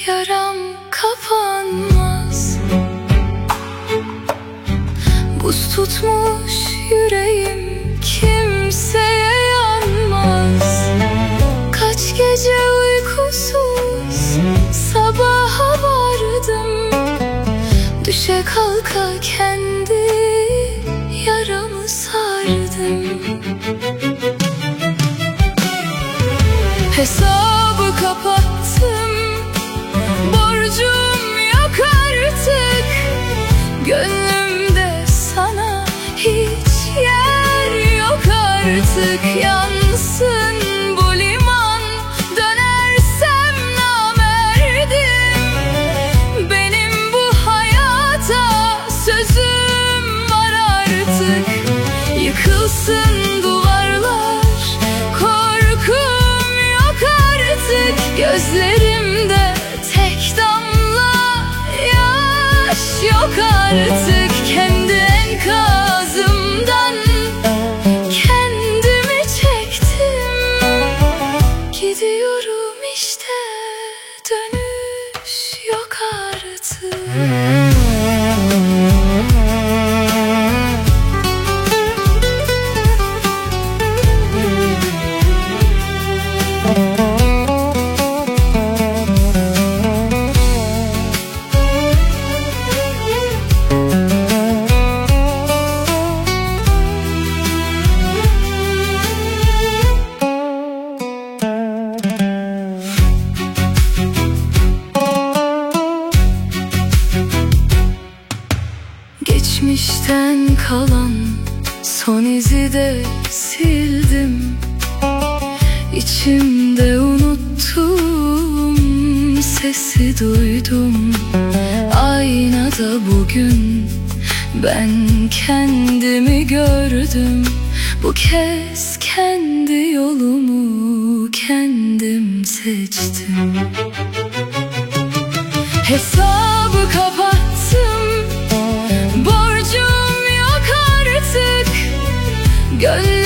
yaram kapanmaz. Buz tutmuş yüreğim kimseye yanmaz. Kaç gece uykusuz sabaha vardım. Düşe kalka kendi yaramı sardım. Hesabı kapattım, borcum yok artık. Gönlümde sana hiç yer yok artık. Yansın bu liman, dönersem namerdim. Benim bu hayata sözüm var artık. Yıkılsın duvarlar, korkum yok artık. Gözlerimde tek damla yaş yok artık. Kendi enkazımdan kendimi çektim. Gidiyorum işte, dönüş yok artık. Geçmişten kalan son izi de sildim. İçimde unuttum, sesi duydum. Aynada bugün ben kendimi gördüm. Bu kez kendi yolumu kendim seçtim. Hesabı kapattım, borcum yok artık.